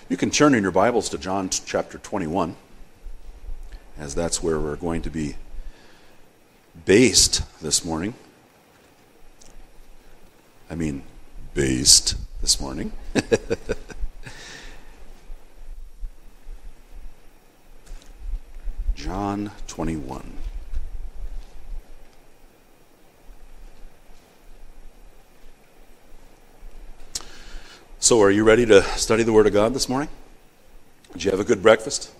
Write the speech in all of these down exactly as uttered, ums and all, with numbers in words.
You can turn in your Bibles to John chapter twenty-one, as that's where we're going to be based this morning. I mean, based this morning. John twenty-one. So are you ready to study the Word of God this morning? Did you have a good breakfast?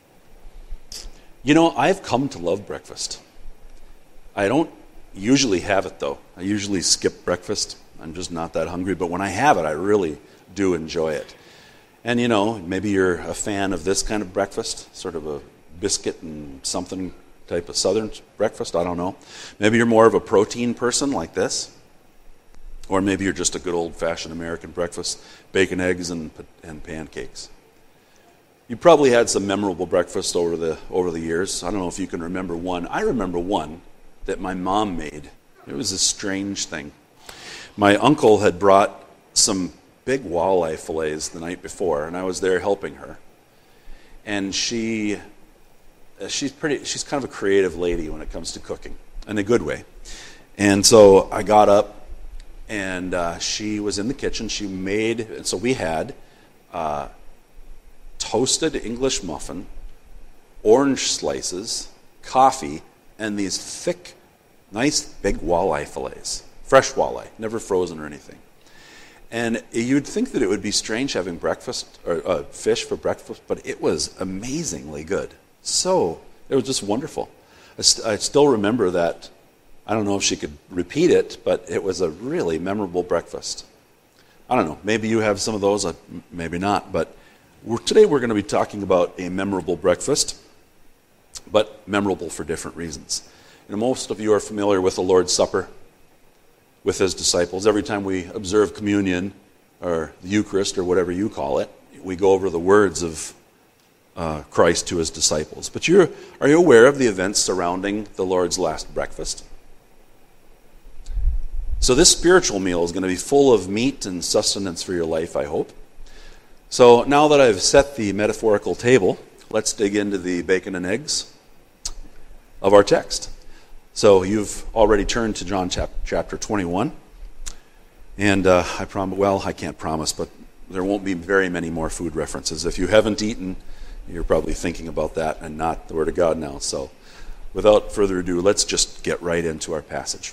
You know, I've come to love breakfast. I don't usually have it, though. I usually skip breakfast. I'm just not that hungry. But when I have it, I really do enjoy it. And, you know, maybe you're a fan of this kind of breakfast, sort of a biscuit and something type of southern breakfast. I don't know. Maybe you're more of a protein person like this. Or maybe you're just a good old-fashioned American breakfast, bacon, eggs, and and pancakes. You probably had some memorable breakfasts over the over the years. I don't know if you can remember one. I remember one that my mom made. It was a strange thing. My uncle had brought some big walleye fillets the night before, and I was there helping her. And she, she's pretty. She's kind of a creative lady when it comes to cooking, in a good way. And so I got up. And uh, she was in the kitchen. She made, and so we had uh, toasted English muffin, orange slices, coffee, and these thick, nice big walleye fillets. Fresh walleye, never frozen or anything. And you'd think that it would be strange having breakfast, or uh, fish for breakfast, but it was amazingly good. So, it was just wonderful. I, st- I still remember that. I don't know if she could repeat it, but it was a really memorable breakfast. I don't know. Maybe you have some of those, maybe not. But we're, today we're going to be talking about a memorable breakfast, but memorable for different reasons. You know, most of you are familiar with the Lord's Supper with his disciples. Every time we observe communion or the Eucharist or whatever you call it, we go over the words of uh, Christ to his disciples. But you're, are you aware of the events surrounding the Lord's last breakfast? So this spiritual meal is going to be full of meat and sustenance for your life, I hope. So now that I've set the metaphorical table, let's dig into the bacon and eggs of our text. So you've already turned to John chapter twenty-one. And uh, I promise, well, I can't promise, but there won't be very many more food references. If you haven't eaten, you're probably thinking about that and not the Word of God now. So without further ado, let's just get right into our passage.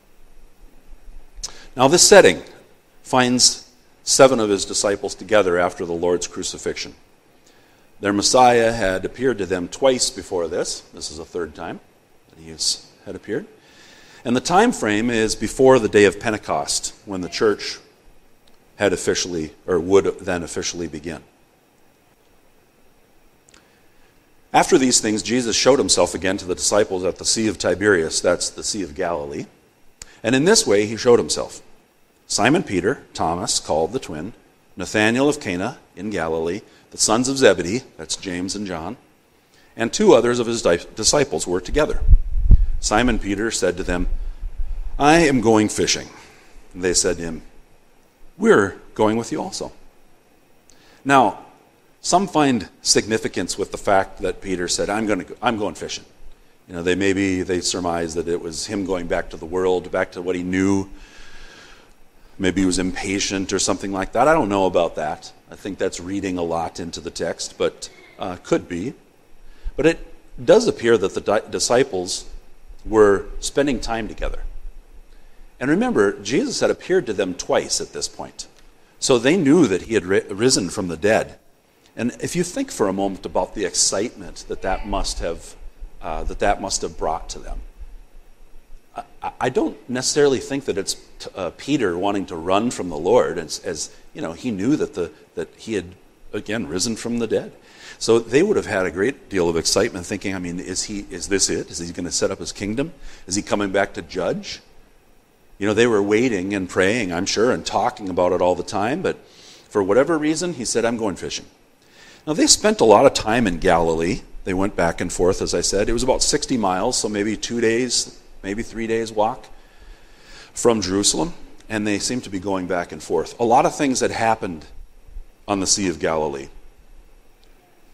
Now this setting finds seven of his disciples together after the Lord's crucifixion. Their Messiah had appeared to them twice before this. This is the third time that he has, had appeared. And the time frame is before the day of Pentecost, when the church had officially, or would then officially begin. After these things, Jesus showed himself again to the disciples at the Sea of Tiberias, that's the Sea of Galilee. And in this way he showed himself. Simon Peter, Thomas, called the twin, Nathanael of Cana in Galilee, the sons of Zebedee, that's James and John, and two others of his disciples were together. Simon Peter said to them, I am going fishing. And they said to him, we're going with you also. Now, some find significance with the fact that Peter said, I'm going to, I'm going fishing. You know, they maybe they surmise that it was him going back to the world, back to what he knew. Maybe he was impatient or something like that. I don't know about that. I think that's reading a lot into the text, but uh, could be. But it does appear that the di- disciples were spending time together. And remember, Jesus had appeared to them twice at this point. So they knew that he had ri- risen from the dead. And if you think for a moment about the excitement that that must have Uh, that that must have brought to them. I, I don't necessarily think that it's t- uh, Peter wanting to run from the Lord, as, as you know, he knew that the that he had again risen from the dead. So they would have had a great deal of excitement, thinking, I mean, is he is this it? Is he going to set up his kingdom? Is he coming back to judge? You know, they were waiting and praying, I'm sure, and talking about it all the time. But for whatever reason, he said, I'm going fishing. Now they spent a lot of time in Galilee. They went back and forth, as I said. It was about sixty miles, so maybe two days, maybe three days walk from Jerusalem. And they seemed to be going back and forth. A lot of things had happened on the Sea of Galilee.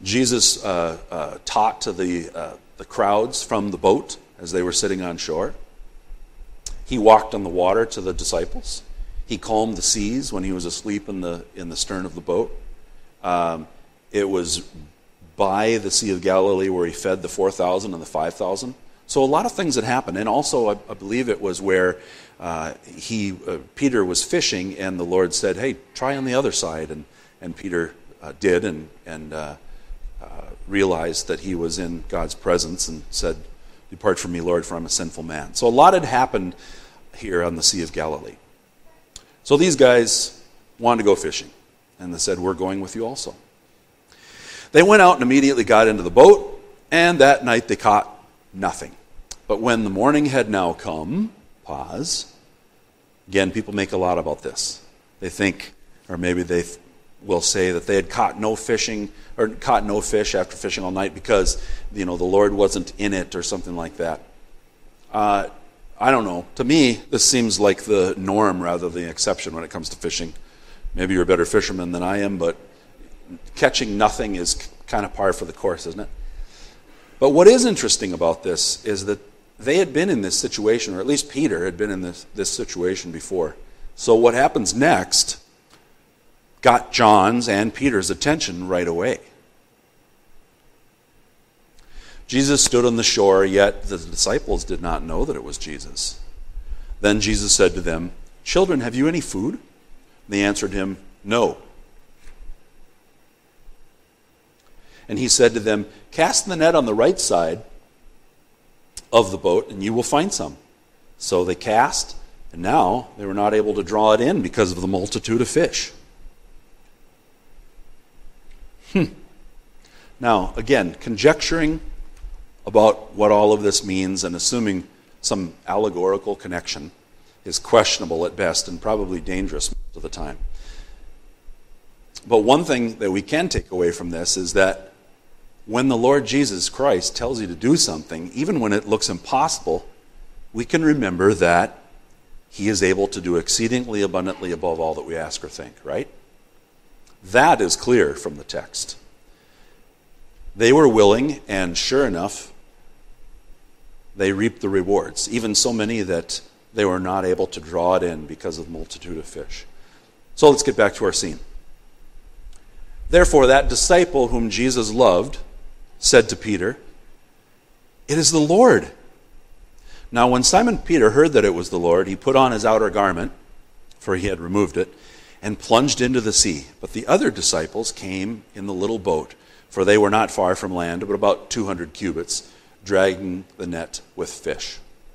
Jesus uh, uh, taught to the, uh, the crowds from the boat as they were sitting on shore. He walked on the water to the disciples. He calmed the seas when he was asleep in the, in the stern of the boat. Um, it was by the Sea of Galilee where he fed the four thousand and the five thousand. So a lot of things had happened. And also, I, I believe it was where uh, he uh, Peter was fishing, and the Lord said, hey, try on the other side. And, and Peter uh, did, and, and uh, uh, realized that he was in God's presence and said, depart from me, Lord, for I'm a sinful man. So a lot had happened here on the Sea of Galilee. So these guys wanted to go fishing, and they said, we're going with you also. They went out and immediately got into the boat, and that night they caught nothing. But when the morning had now come, pause, again, people make a lot about this. They think, or maybe they th- will say that they had caught no fishing, or caught no fish after fishing all night because, you know, the Lord wasn't in it or something like that. Uh, I don't know. To me, this seems like the norm rather than the exception when it comes to fishing. Maybe you're a better fisherman than I am, but catching nothing is kind of par for the course, isn't it? But what is interesting about this is that they had been in this situation, or at least Peter had been in this, this situation before. So what happens next got John's and Peter's attention right away. Jesus stood on the shore, yet the disciples did not know that it was Jesus. Then Jesus said to them, children, have you any food? They answered him, no. And he said to them, cast the net on the right side of the boat, and you will find some. So they cast, and now they were not able to draw it in because of the multitude of fish. Hmm. Now, again, conjecturing about what all of this means and assuming some allegorical connection is questionable at best and probably dangerous most of the time. But one thing that we can take away from this is that when the Lord Jesus Christ tells you to do something, even when it looks impossible, we can remember that he is able to do exceedingly abundantly above all that we ask or think, right? That is clear from the text. They were willing, and sure enough, they reaped the rewards, even so many that they were not able to draw it in because of the multitude of fish. So let's get back to our scene. Therefore, that disciple whom Jesus loved said to Peter, it is the Lord. Now, when Simon Peter heard that it was the Lord, he put on his outer garment, for he had removed it, and plunged into the sea. But the other disciples came in the little boat, for they were not far from land, but about two hundred cubits, dragging the net with fish.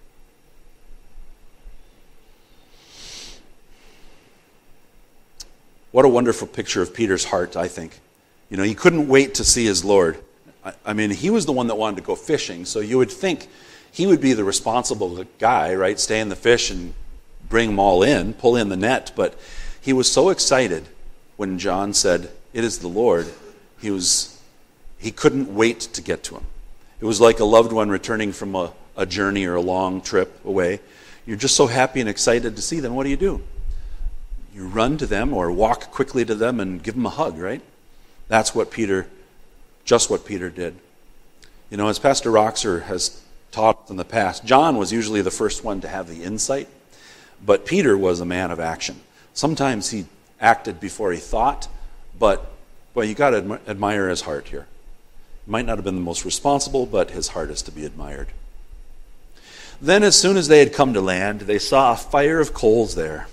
What a wonderful picture of Peter's heart, I think. You know, he couldn't wait to see his Lord. I, I mean, he was the one that wanted to go fishing, so you would think he would be the responsible guy, right? Stay in the fish and bring them all in, pull in the net. But he was so excited when John said, it is the Lord. He was, he couldn't wait to get to him. It was like a loved one returning from a, a journey or a long trip away. You're just so happy and excited to see them. What do you do? You run to them or walk quickly to them and give them a hug, right? That's what Peter, just what Peter did. You know, as Pastor Roxer has taught in the past, John was usually the first one to have the insight, but Peter was a man of action. Sometimes he acted before he thought, but, well, you got to admi- admire his heart here. He might not have been the most responsible, but his heart is to be admired. Then as soon as they had come to land, they saw a fire of coals there,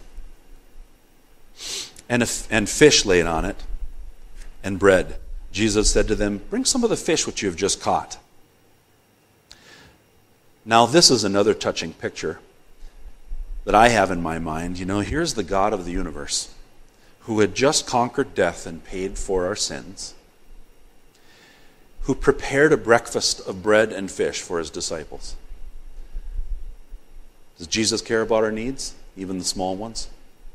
and, a, and fish laid on it, and bread. Jesus said to them, bring some of the fish which you have just caught. Now this is another touching picture that I have in my mind. You know, here's the God of the universe who had just conquered death and paid for our sins, who prepared a breakfast of bread and fish for his disciples. Does Jesus care about our needs, even the small ones?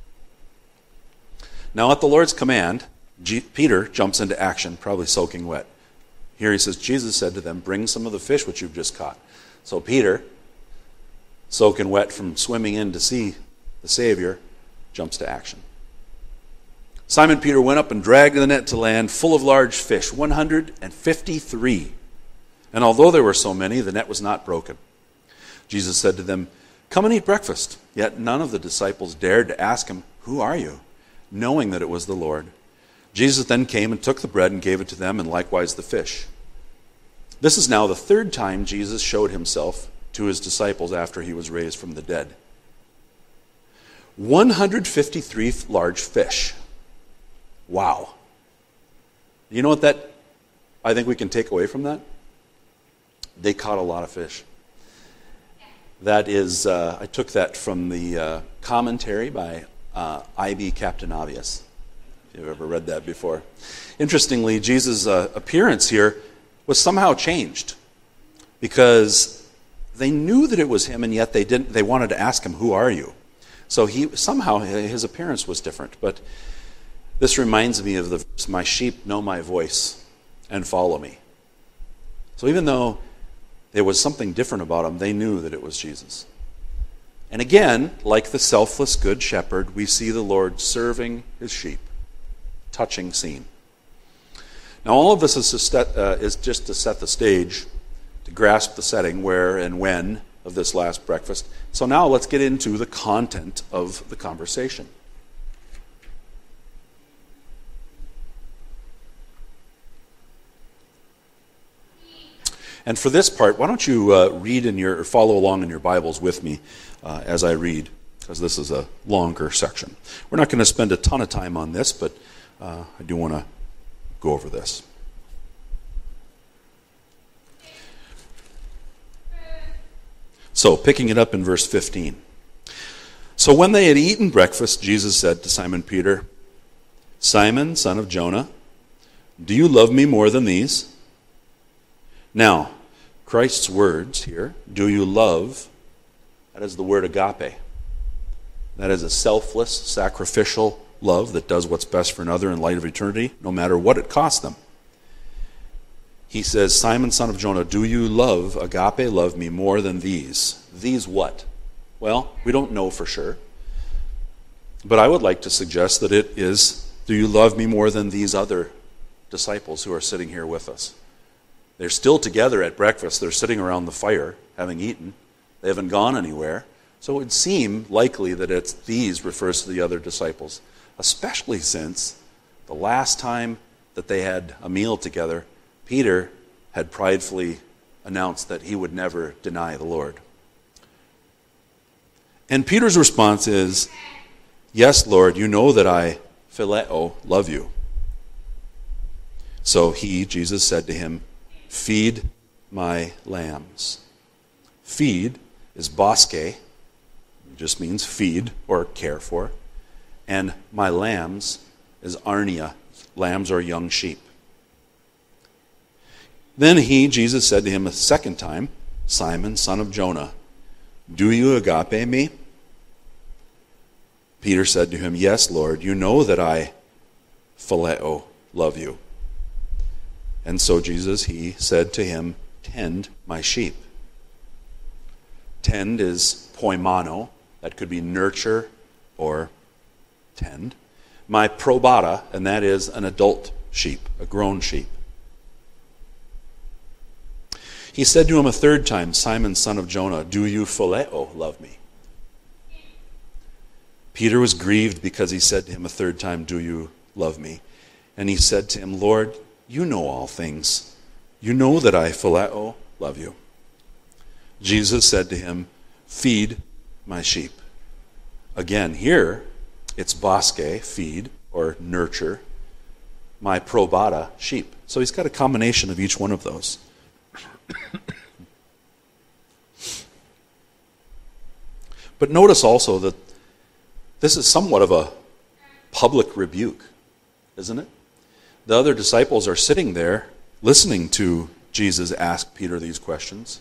Now at the Lord's command, G- Peter jumps into action, probably soaking wet. Here he says, Jesus said to them, bring some of the fish which you've just caught. So Peter, soaking wet from swimming in to see the Savior, jumps to action. Simon Peter went up and dragged the net to land full of large fish, one hundred fifty-three. And although there were so many, the net was not broken. Jesus said to them, "Come and eat breakfast." Yet none of the disciples dared to ask him, "Who are you?" knowing that it was the Lord. Jesus then came and took the bread and gave it to them, and likewise the fish. This is now the third time Jesus showed himself to his disciples after he was raised from the dead. one hundred fifty-three large fish. Wow. You know what that, I think we can take away from that? They caught a lot of fish. That is, uh, I took that from the uh, commentary by uh, I B Captain-Obvious. If you've ever read that before. Interestingly, Jesus' uh, appearance here was somehow changed because they knew that it was him, and yet they didn't. They wanted to ask him, "Who are you?" So he somehow his appearance was different. But this reminds me of the verse, "My sheep know my voice and follow me." So even though there was something different about him, they knew that it was Jesus. And again, like the selfless good shepherd, we see the Lord serving his sheep. Touching scene. Now all of this is, to set, uh, is just to set the stage, to grasp the setting, where and when of this last breakfast. So now let's get into the content of the conversation. And for this part, why don't you uh, read in your, or follow along in your Bibles with me uh, as I read, because this is a longer section. We're not going to spend a ton of time on this, but uh, I do want to go over this. So, picking it up in verse fifteen. So when they had eaten breakfast, Jesus said to Simon Peter, "Simon, son of Jonah, do you love me more than these?" Now, Christ's words here, "do you love," that is the word agape. That is a selfless, sacrificial love that does what's best for another in light of eternity, no matter what it costs them. He says, "Simon, son of Jonah, do you love, agape, love me more than these?" These what? Well, we don't know for sure. But I would like to suggest that it is, do you love me more than these other disciples who are sitting here with us? They're still together at breakfast. They're sitting around the fire, having eaten. They haven't gone anywhere. So it would seem likely that it's these refers to the other disciples, especially since the last time that they had a meal together, Peter had pridefully announced that he would never deny the Lord. And Peter's response is, "Yes, Lord, you know that I, phileo, love you." So he, Jesus, said to him, "Feed my lambs." Feed is baske, it just means feed or care for. And my lambs is arnia, lambs are young sheep. Then he, Jesus, said to him a second time, "Simon, son of Jonah, do you agape me?" Peter said to him, "Yes, Lord, you know that I, phileo, love you." And so Jesus, he said to him, "Tend my sheep." Tend is poimano, that could be nurture or tend. My probata, and that is an adult sheep, a grown sheep. He said to him a third time, "Simon, son of Jonah, do you phileo love me?" Peter was grieved because he said to him a third time, "Do you love me?" And he said to him, "Lord, you know all things. You know that I, phileo, love you." Jesus said to him, "Feed my sheep." Again, here, it's baske, feed, or nurture. My probata, sheep. So he's got a combination of each one of those. But notice also that this is somewhat of a public rebuke, isn't it? The other disciples are sitting there listening to Jesus ask Peter these questions.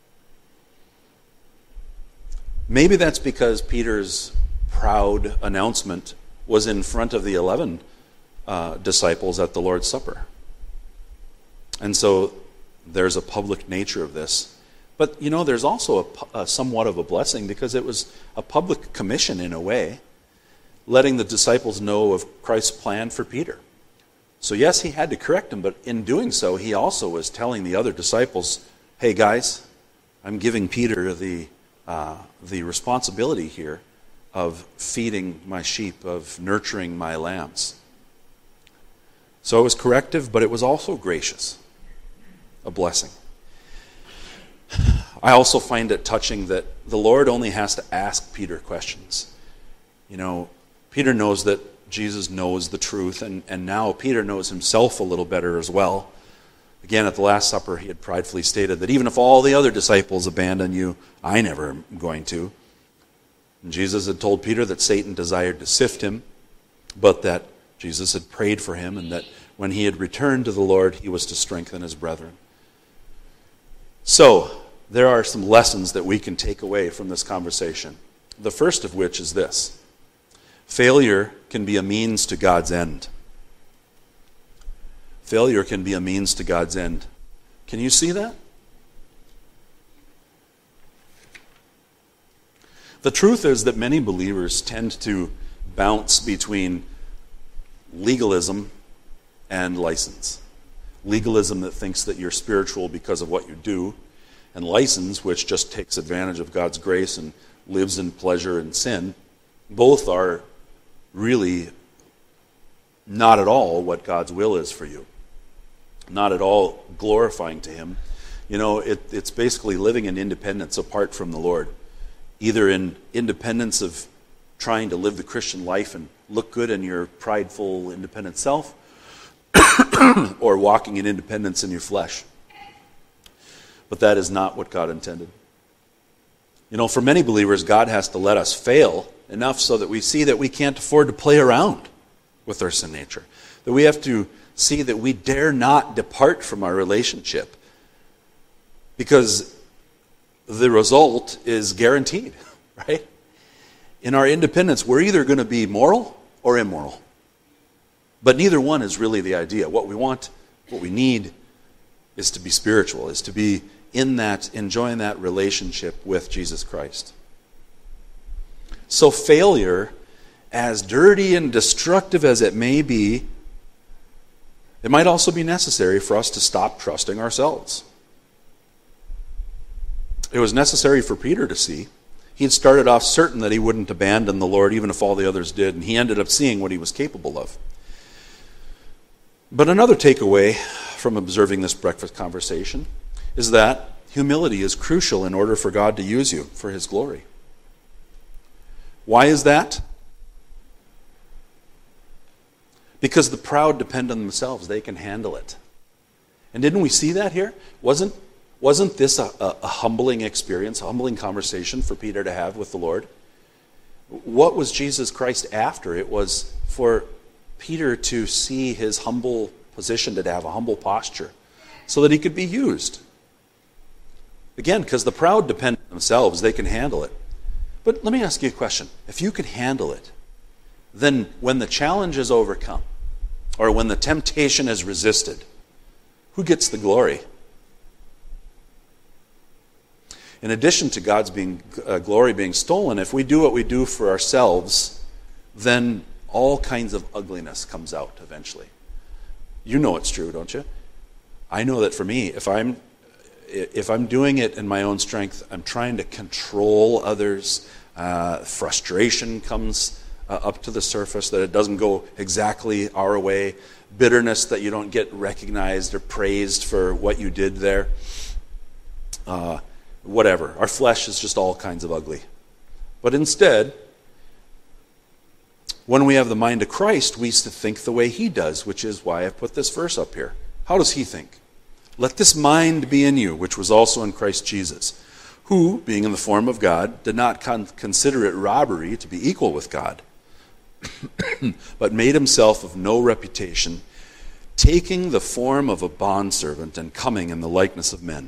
Maybe that's because Peter's proud announcement was in front of the eleven uh, disciples at the Lord's Supper. And so there's a public nature of this. But, you know, there's also a, a somewhat of a blessing because it was a public commission in a way. letting the disciples know of Christ's plan for Peter. So yes, he had to correct him, but in doing so, he also was telling the other disciples, hey guys, I'm giving Peter the, uh, the responsibility here of feeding my sheep, of nurturing my lambs. So it was corrective, but it was also gracious, a blessing. I also find it touching that the Lord only has to ask Peter questions. You know, Peter knows that Jesus knows the truth, and, and now Peter knows himself a little better as well. Again, at the Last Supper, he had pridefully stated that even if all the other disciples abandon you, I never am going to. And Jesus had told Peter that Satan desired to sift him, but that Jesus had prayed for him, and that when he had returned to the Lord, he was to strengthen his brethren. So, there are some lessons that we can take away from this conversation. The first of which is this: failure can be a means to God's end. Failure can be a means to God's end. Can you see that? The truth is that many believers tend to bounce between legalism and license. Legalism that thinks that you're spiritual because of what you do, and license which just takes advantage of God's grace and lives in pleasure and sin. Both are really not at all what God's will is for you. Not at all glorifying to Him. You know, it, it's basically living in independence apart from the Lord. Either in independence of trying to live the Christian life and look good in your prideful, independent self, or walking in independence in your flesh. But that is not what God intended. You know, for many believers, God has to let us fail enough so that we see that we can't afford to play around with our sin nature. That we have to see that we dare not depart from our relationship, because the result is guaranteed, right? In our independence, we're either going to be moral or immoral. But neither one is really the idea. What we want, what we need, is to be spiritual, is to be in that, enjoying that relationship with Jesus Christ. So failure, as dirty and destructive as it may be, it might also be necessary for us to stop trusting ourselves. It was necessary for Peter to see. He had started off certain that he wouldn't abandon the Lord even if all the others did, and he ended up seeing what he was capable of. But another takeaway from observing this breakfast conversation is that humility is crucial in order for God to use you for His glory. Why is that? Because the proud depend on themselves. They can handle it. And didn't we see that here? Wasn't Wasn't this a, a, a humbling experience, a humbling conversation for Peter to have with the Lord? What was Jesus Christ after? It was for Peter to see his humble position, to have a humble posture, so that he could be used. Again, because the proud depend on themselves, they can handle it. But let me ask you a question. If you can handle it, then when the challenge is overcome, or when the temptation is resisted, who gets the glory? In addition to God's being, uh, glory being stolen, if we do what we do for ourselves, then all kinds of ugliness comes out eventually. You know it's true, don't you? I know that for me, if I'm if I'm doing it in my own strength, I'm trying to control others. Uh, frustration comes uh, up to the surface, that it doesn't go exactly our way. Bitterness that you don't get recognized or praised for what you did there. Uh, Whatever. Our flesh is just all kinds of ugly. But instead, when we have the mind of Christ, we think the way He does, which is why I've put this verse up here. How does He think? Let this mind be in you, which was also in Christ Jesus, who, being in the form of God, did not con- consider it robbery to be equal with God, but made Himself of no reputation, taking the form of a bondservant and coming in the likeness of men.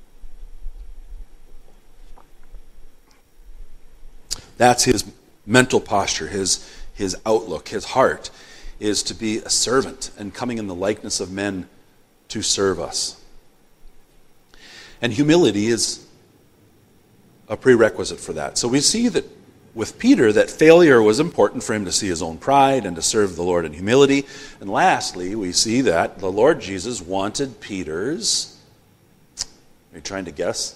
That's His mental posture, his, his outlook, His heart, is to be a servant and coming in the likeness of men to serve us. And humility is a prerequisite for that. So we see that with Peter that failure was important for him to see his own pride and to serve the Lord in humility. And lastly, we see that the Lord Jesus wanted Peter's, are you trying to guess?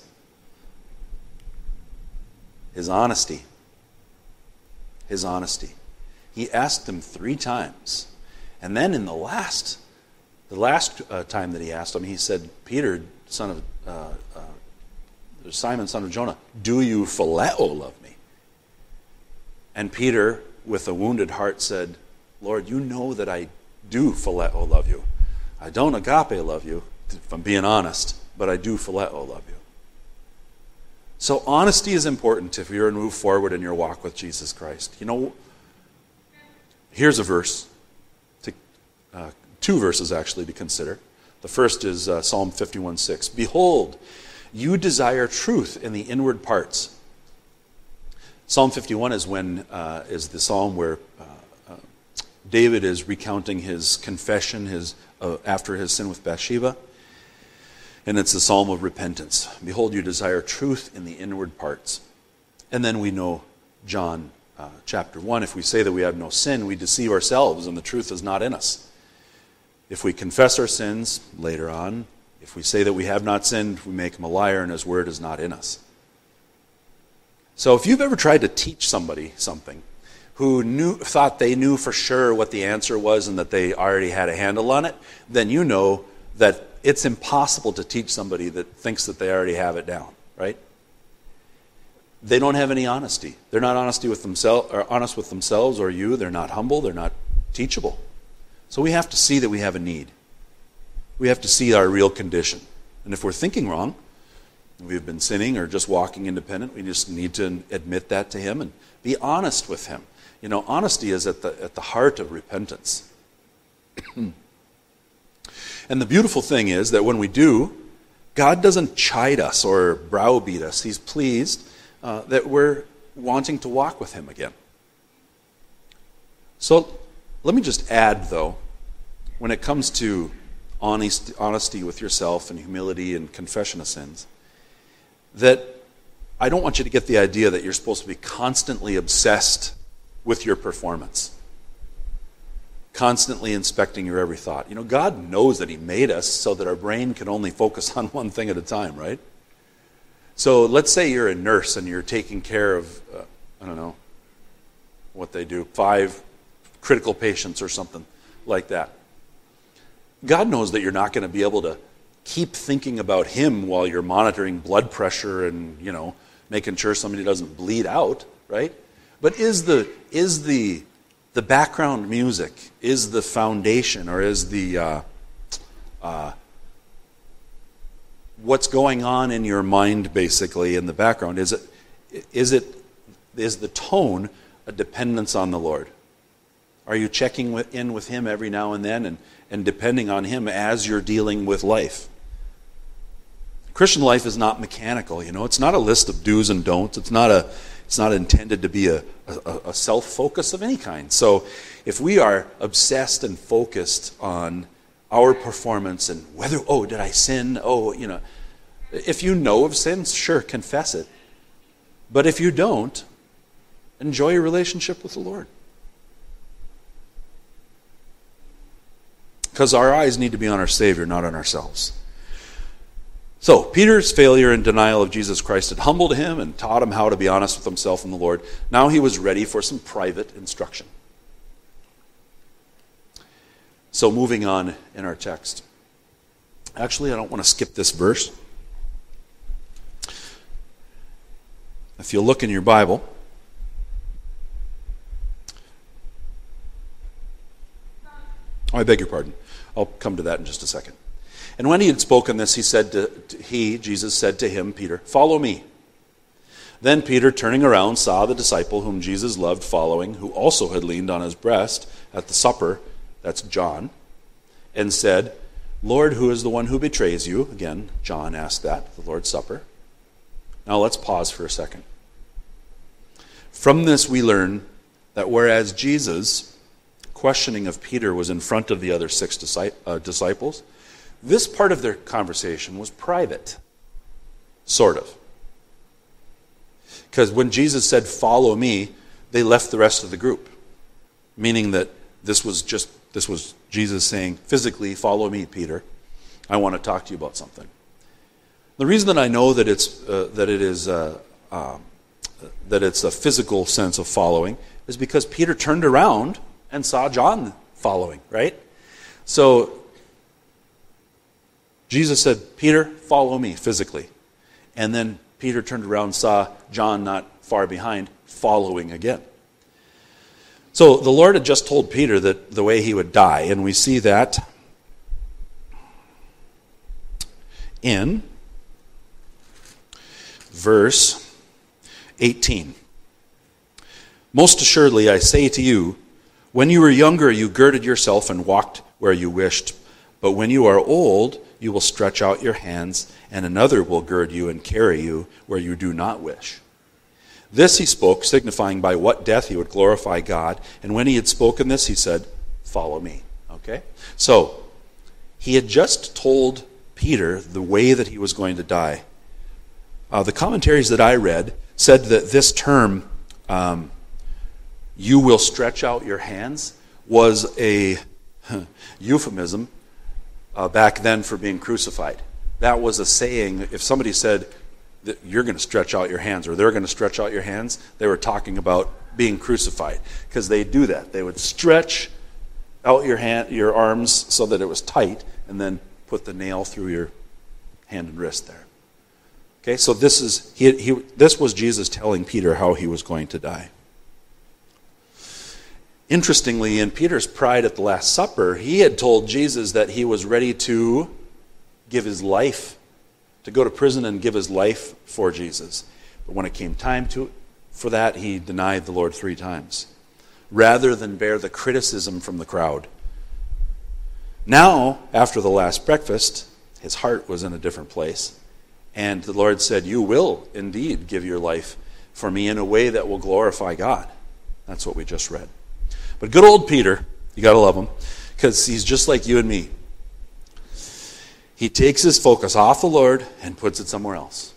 His honesty. His honesty. He asked him three times. And then in the last, the last uh, time that he asked him, he said, Peter, son of uh, uh, Simon, son of Jonah, do you phileo love me? And Peter, with a wounded heart, said, Lord, you know that I do phileo love you. I don't agape love you, if I'm being honest, but I do phileo love you. So honesty is important if you're to move forward in your walk with Jesus Christ. You know, here's a verse, to, uh, two verses actually to consider. The first is uh, Psalm fifty-one six. Behold, you desire truth in the inward parts. Psalm fifty-one is when uh, is the psalm where uh, uh, David is recounting his confession his uh, after his sin with Bathsheba. And it's the psalm of repentance. Behold, you desire truth in the inward parts. And then we know John uh, chapter one. If we say that we have no sin, we deceive ourselves and the truth is not in us. If we confess our sins later on, if we say that we have not sinned, we make him a liar and his word is not in us. So if you've ever tried to teach somebody something who knew, thought they knew for sure what the answer was and that they already had a handle on it, then you know that it's impossible to teach somebody that thinks that they already have it down, right? They don't have any honesty. They're not honesty with themselves, or honest with themselves or you. They're not humble. They're not teachable. So we have to see that we have a need. We have to see our real condition. And if we're thinking wrong, we've been sinning or just walking independent, we just need to admit that to him and be honest with him. You know, honesty is at the at the heart of repentance. And the beautiful thing is that when we do, God doesn't chide us or browbeat us. He's pleased uh, that we're wanting to walk with him again. So let me just add, though, when it comes to honest, honesty with yourself and humility and confession of sins, that I don't want you to get the idea that you're supposed to be constantly obsessed with your performance. Constantly inspecting your every thought. You know, God knows that he made us so that our brain can only focus on one thing at a time, right? So let's say you're a nurse and you're taking care of, uh, I don't know, what they do, five critical patients or something like that. God knows that you're not going to be able to keep thinking about him while you're monitoring blood pressure and, you know, making sure somebody doesn't bleed out, right? But is the is the the background music, is the foundation, or is the uh, uh, what's going on in your mind basically in the background? Is it is it is the tone a dependence on the Lord? Are you checking with, in with him every now and then and, and depending on him as you're dealing with life? Christian life is not mechanical, you know. It's not a list of do's and don'ts. It's not a It's not intended to be a, a, a self-focus of any kind. So if we are obsessed and focused on our performance and whether, oh, did I sin? Oh, you know, if you know of sins, sure, confess it. But if you don't, enjoy your relationship with the Lord. Because our eyes need to be on our Savior, not on ourselves. So, Peter's failure and denial of Jesus Christ had humbled him and taught him how to be honest with himself and the Lord. Now he was ready for some private instruction. So, moving on in our text. Actually, I don't want to skip this verse. If you look in your Bible, oh, I beg your pardon. I'll come to that in just a second. And when he had spoken this, he said to, to he, Jesus said to him, Peter, follow me. Then Peter, turning around, saw the disciple whom Jesus loved following, who also had leaned on his breast at the supper, that's John, and said, Lord, who is the one who betrays you? Again, John asked that, the Lord's Supper. Now let's pause for a second. From this we learn that whereas Jesus, questioning of Peter, was in front of the other six disciples, this part of their conversation was private, sort of. Because when Jesus said, follow me, they left the rest of the group. Meaning that this was just, this was Jesus saying, physically, follow me, Peter. I want to talk to you about something. The reason that I know that it's uh, that it is uh, uh, that it's a physical sense of following is because Peter turned around and saw John following, right? So Jesus said, Peter, follow me physically. And then Peter turned around and saw John not far behind following again. So the Lord had just told Peter that the way he would die, and we see that in verse eighteen. Most assuredly, I say to you, when you were younger, you girded yourself and walked where you wished. But when you are old, you will stretch out your hands, and another will gird you and carry you where you do not wish. This he spoke, signifying by what death he would glorify God. And when he had spoken this, he said, follow me. Okay? So, he had just told Peter the way that he was going to die. Uh, the commentaries that I read said that this term, um, you will stretch out your hands, was a euphemism uh, back then for being crucified. That was a saying. If somebody said that you're going to stretch out your hands or they're going to stretch out your hands, they were talking about being crucified, because they do that. They would stretch out your hand, your arms so that it was tight, and then put the nail through your hand and wrist there. Okay, so this is he, he this was Jesus telling Peter how he was going to die. Interestingly, in Peter's pride at the Last Supper, he had told Jesus that he was ready to give his life, to go to prison and give his life for Jesus. But when it came time to for that, he denied the Lord three times, rather than bear the criticism from the crowd. Now, after the last breakfast, his heart was in a different place. And the Lord said, you will indeed give your life for me in a way that will glorify God. That's what we just read. But good old Peter, you got to love him, because he's just like you and me. He takes his focus off the Lord and puts it somewhere else.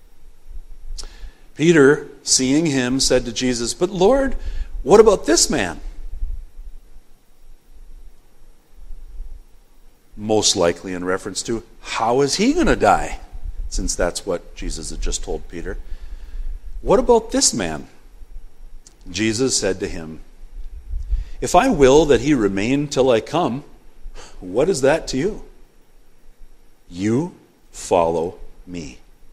Peter, seeing him, said to Jesus, but Lord, what about this man? Most likely in reference to, how is he going to die? Since that's what Jesus had just told Peter. What about this man? Jesus said to him, if I will that he remain till I come, what is that to you? You follow me.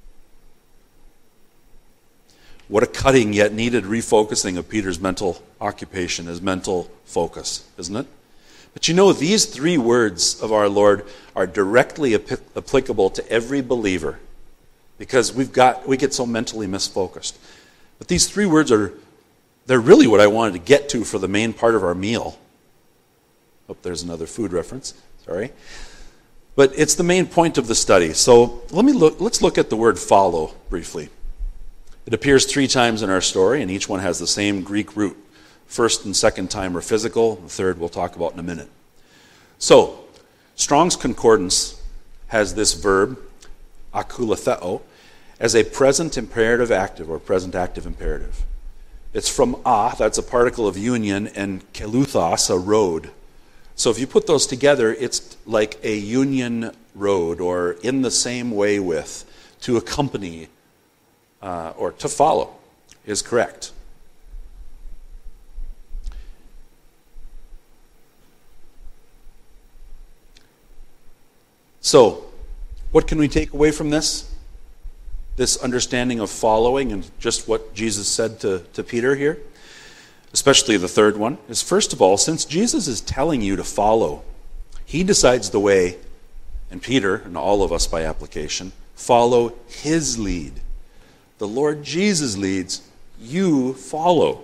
What a cutting yet needed refocusing of Peter's mental occupation, his mental focus, isn't it? But you know, these three words of our Lord are directly ap- applicable to every believer, because we've got we get so mentally misfocused. But these three words are they're really what I wanted to get to for the main part of our meal. Oh, there's another food reference. Sorry. But it's the main point of the study. So let me look let's look at the word follow briefly. It appears three times in our story, and each one has the same Greek root. First and second time are physical. The third we'll talk about in a minute. So, Strong's Concordance has this verb, akulatheo, as a present imperative active or present active imperative. It's from a, that's a particle of union, and keluthos, a road. So if you put those together, it's like a union road, or in the same way with, to accompany, uh, or to follow, is correct. So, what can we take away from this? This understanding of following and just what Jesus said to, to Peter here, especially the third one, is first of all, since Jesus is telling you to follow, he decides the way, and Peter, and all of us by application, follow his lead. The Lord Jesus leads, you follow.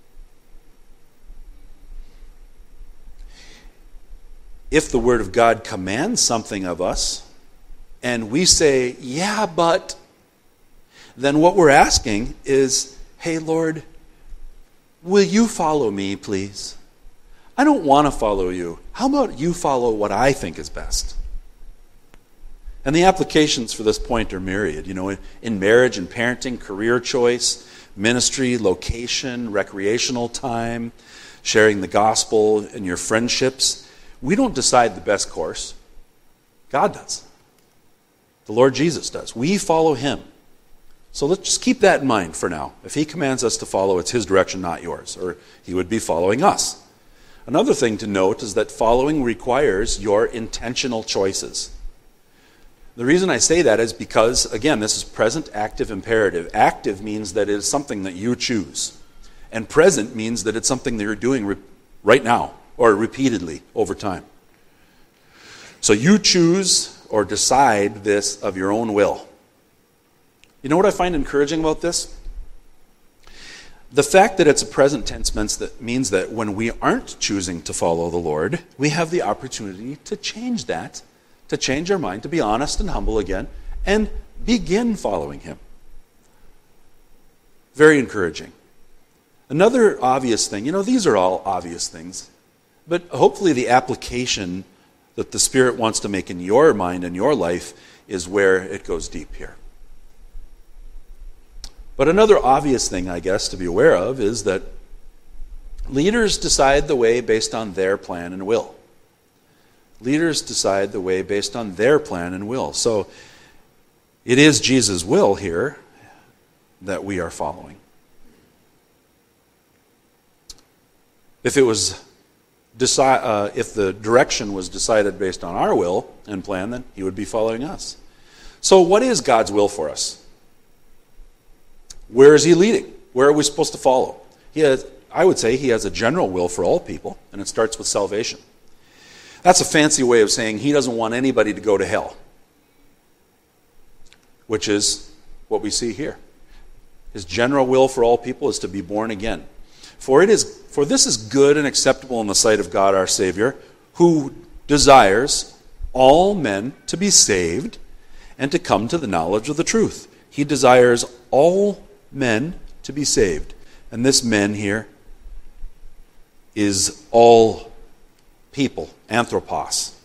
If the Word of God commands something of us, and we say, yeah, but, then what we're asking is, hey, Lord, will you follow me, please? I don't want to follow you. How about you follow what I think is best? And the applications for this point are myriad. You know, in marriage and parenting, career choice, ministry, location, recreational time, sharing the gospel, and your friendships. We don't decide the best course. God does. The Lord Jesus does. We follow him. So let's just keep that in mind for now. If he commands us to follow, it's his direction, not yours, or he would be following us. Another thing to note is that following requires your intentional choices. The reason I say that is because, again, this is present active imperative. Active means that it is something that you choose. And present means that it's something that you're doing re- right now or repeatedly over time. So you choose or decide this of your own will. You know what I find encouraging about this? The fact that it's a present tense means that, means that when we aren't choosing to follow the Lord, we have the opportunity to change that, to change our mind, to be honest and humble again, and begin following him. Very encouraging. Another obvious thing, you know, these are all obvious things, but hopefully the application that the Spirit wants to make in your mind and your life is where it goes deep here. But another obvious thing, I guess, to be aware of is that leaders decide the way based on their plan and will. Leaders decide the way based on their plan and will. So it is Jesus' will here that we are following. If it was decide, uh, if the direction was decided based on our will and plan, then he would be following us. So what is God's will for us? Where is he leading? Where are we supposed to follow? He has, I would say he has a general will for all people, and it starts with salvation. That's a fancy way of saying he doesn't want anybody to go to hell, which is what we see here. His general will for all people is to be born again. For it is, for this is good and acceptable in the sight of God our Savior, who desires all men to be saved and to come to the knowledge of the truth. He desires all men to be saved. And this men here is all people, anthropos,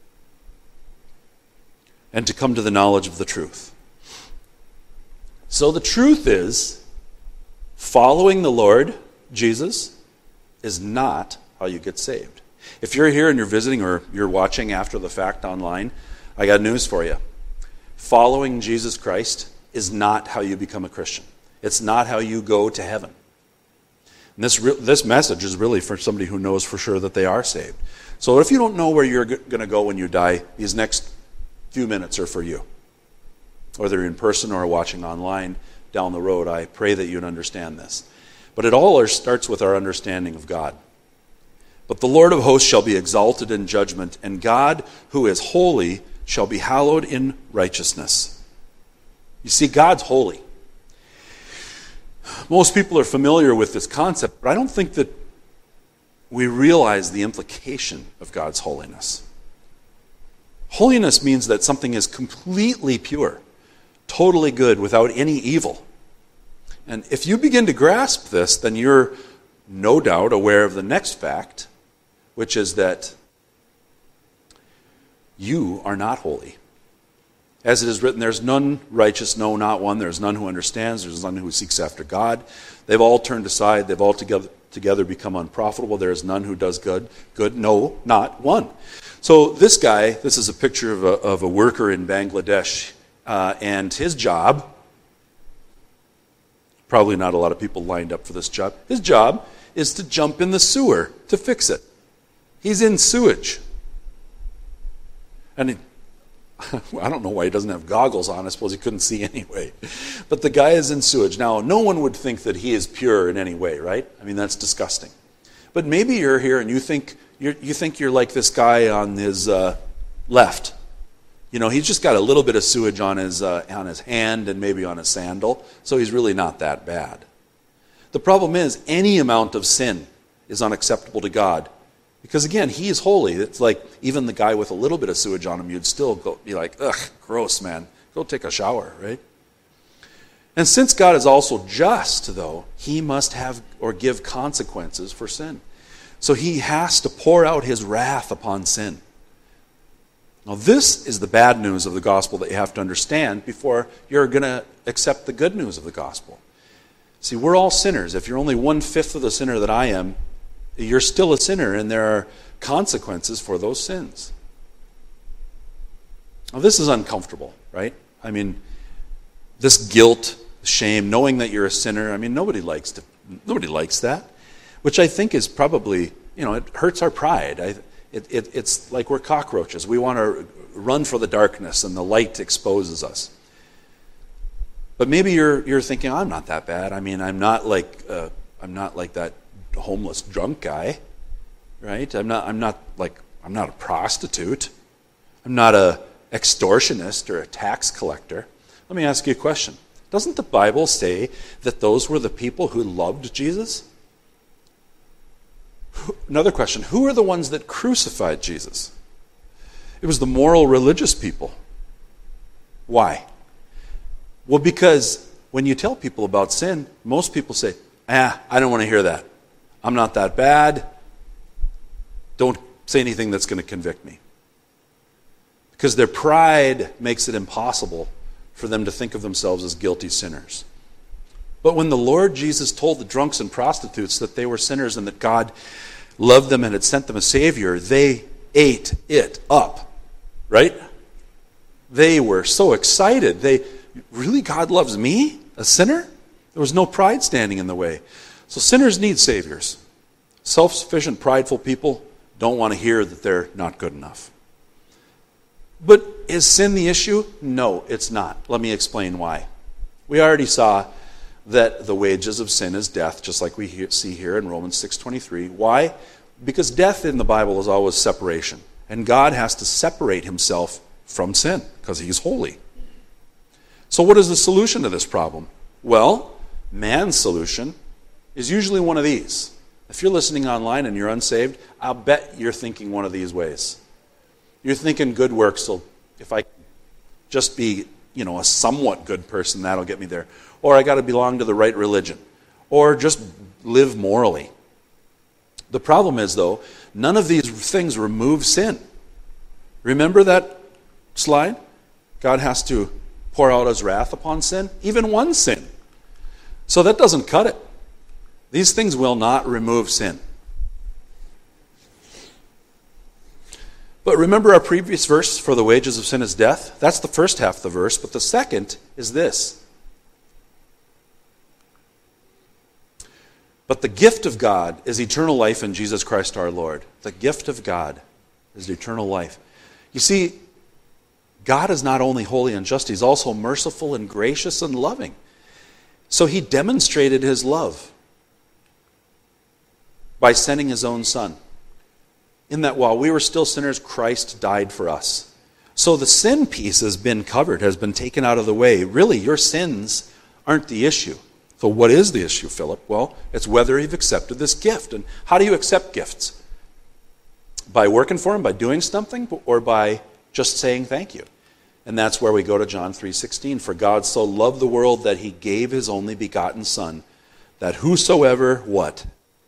and to come to the knowledge of the truth. So the truth is, following the Lord Jesus is not how you get saved. If you're here and you're visiting or you're watching after the fact online, I got news for you. Following Jesus Christ is not how you become a Christian. It's not how you go to heaven. And this re- this message is really for somebody who knows for sure that they are saved. So if you don't know where you're g- going to go when you die, these next few minutes are for you. Whether you're in person or watching online down the road, I pray that you'd understand this. But it all starts with our understanding of God. But the Lord of hosts shall be exalted in judgment, and God, who is holy, shall be hallowed in righteousness. You see, God's holy. Most people are familiar with this concept, but I don't think that we realize the implication of God's holiness. Holiness means that something is completely pure, totally good, without any evil. And if you begin to grasp this, then you're no doubt aware of the next fact, which is that you are not holy. As it is written, there's none righteous, no, not one. There's none who understands. There's none who seeks after God. They've all turned aside. They've all together, together become unprofitable. There is none who does good. Good, no, not one. So this guy, this is a picture of a, of a worker in Bangladesh, uh, and his job, probably not a lot of people lined up for this job, his job is to jump in the sewer to fix it. He's in sewage. And he, I don't know why he doesn't have goggles on. I suppose he couldn't see anyway. But the guy is in sewage. Now, no one would think that he is pure in any way, right? I mean, that's disgusting. But maybe you're here and you think you're, you think you're like this guy on his uh, left. You know, he's just got a little bit of sewage on his uh, on his hand and maybe on his sandal, so he's really not that bad. The problem is, any amount of sin is unacceptable to God. Because again, he is holy. It's like even the guy with a little bit of sewage on him, you'd still go, be like, ugh, gross, man. Go take a shower, right? And since God is also just, though, he must have or give consequences for sin. So he has to pour out his wrath upon sin. Now this is the bad news of the gospel that you have to understand before you're going to accept the good news of the gospel. See, we're all sinners. If you're only one-fifth of the sinner that I am, you're still a sinner, and there are consequences for those sins. Now, this is uncomfortable, right? I mean, this guilt, shame, knowing that you're a sinner, I mean, nobody likes to, nobody likes that, which I think is probably, you know, it hurts our pride. I, it, it, it's like we're cockroaches. We want to run for the darkness, and the light exposes us. But maybe you're you're thinking, I'm not that bad. I mean, I'm not like uh, I'm not like that homeless drunk guy, right? I'm not I'm not like I'm not a prostitute. I'm not a extortionist or a tax collector. Let me ask you a question. Doesn't the Bible say that those were the people who loved Jesus? Another question, who are the ones that crucified Jesus? It was the moral religious people. Why? Well, because when you tell people about sin, most people say, ah, I don't want to hear that. I'm not that bad. Don't say anything that's going to convict me. Because their pride makes it impossible for them to think of themselves as guilty sinners. But when the Lord Jesus told the drunks and prostitutes that they were sinners and that God loved them and had sent them a Savior, they ate it up, right? They were so excited. They, really, God loves me, a sinner? There was no pride standing in the way. So sinners need saviors. Self-sufficient, prideful people don't want to hear that they're not good enough. But is sin the issue? No, it's not. Let me explain why. We already saw that the wages of sin is death, just like we see here in Romans six twenty-three. Why? Because death in the Bible is always separation. And God has to separate himself from sin because he's holy. So what is the solution to this problem? Well, man's solution is usually one of these. If you're listening online and you're unsaved, I'll bet you're thinking one of these ways. You're thinking good works, so if I just be, you know, a somewhat good person, that'll get me there. Or I got to belong to the right religion. Or just live morally. The problem is, though, none of these things remove sin. Remember that slide? God has to pour out his wrath upon sin, even one sin. So that doesn't cut it. These things will not remove sin. But remember our previous verse, for the wages of sin is death? That's the first half of the verse, but the second is this. But the gift of God is eternal life in Jesus Christ our Lord. The gift of God is eternal life. You see, God is not only holy and just, he's also merciful and gracious and loving. So he demonstrated his love by sending his own Son. In that while we were still sinners, Christ died for us. So the sin piece has been covered, has been taken out of the way. Really, your sins aren't the issue. So what is the issue, Philip? Well, it's whether you've accepted this gift. And how do you accept gifts? By working for them, by doing something, or by just saying thank you? And that's where we go to John three sixteen. For God so loved the world that he gave his only begotten Son, that whosoever, what?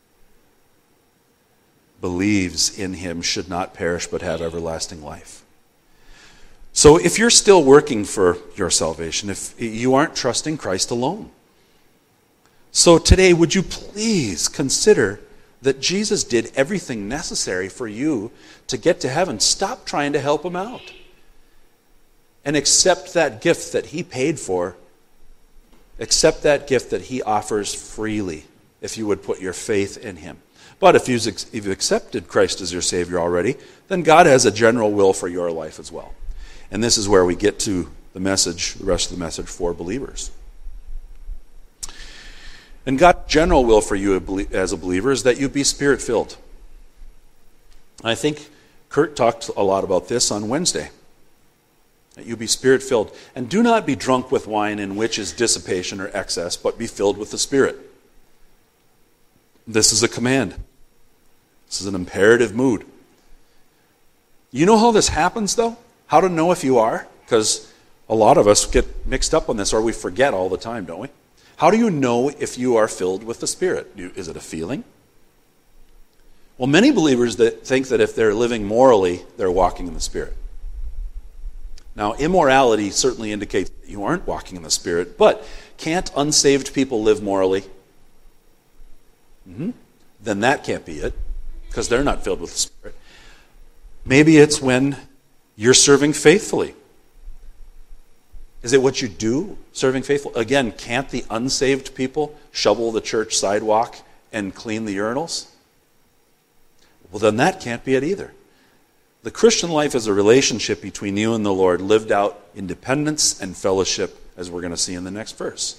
Believes in him should not perish but have everlasting life. So if you're still working for your salvation, if you aren't trusting Christ alone. So today, would you please consider that Jesus did everything necessary for you to get to heaven. Stop trying to help him out. And accept that gift that he paid for. Accept that gift that he offers freely if you would put your faith in him. But if you've accepted Christ as your Savior already, then God has a general will for your life as well. And this is where we get to the message, the rest of the message for believers. And God's general will for you as a believer is that you be Spirit-filled. I think Kurt talked a lot about this on Wednesday. That you be Spirit-filled. And do not be drunk with wine, in which is dissipation or excess, but be filled with the Spirit. This is a command. This is an imperative mood. You know how this happens, though? How to know if you are? Because a lot of us get mixed up on this, or we forget all the time, don't we? How do you know if you are filled with the Spirit? Is it a feeling? Well, many believers that think that if they're living morally, they're walking in the Spirit. Now, immorality certainly indicates that you aren't walking in the Spirit, but can't unsaved people live morally? Mm-hmm. Then that can't be it, because they're not filled with the Spirit. Maybe it's when you're serving faithfully. Is it what you do, serving faithful? Again, can't the unsaved people shovel the church sidewalk and clean the urinals? Well, then that can't be it either. The Christian life is a relationship between you and the Lord, lived out in dependence and fellowship, as we're going to see in the next verse.